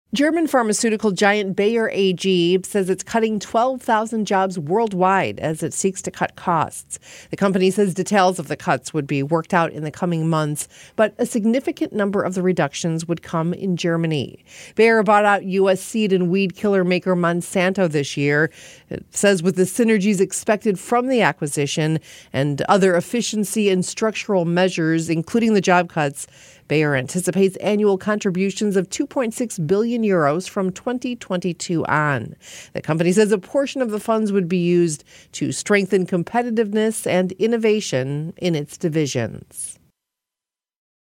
German pharmaceutical giant Bayer AG says it's cutting 12,000 jobs worldwide as it seeks to cut costs. The company says details of the cuts would be worked out in the coming months, but a significant number of the reductions would come in Germany. Bayer bought out U.S. seed and weed killer maker Monsanto this year. It says with the synergies expected from the acquisition and other efficiency and structural measures, including the job cuts, Bayer anticipates annual contributions of 2.6 billion euros from 2022 on. The company says a portion of the funds would be used to strengthen competitiveness and innovation in its divisions.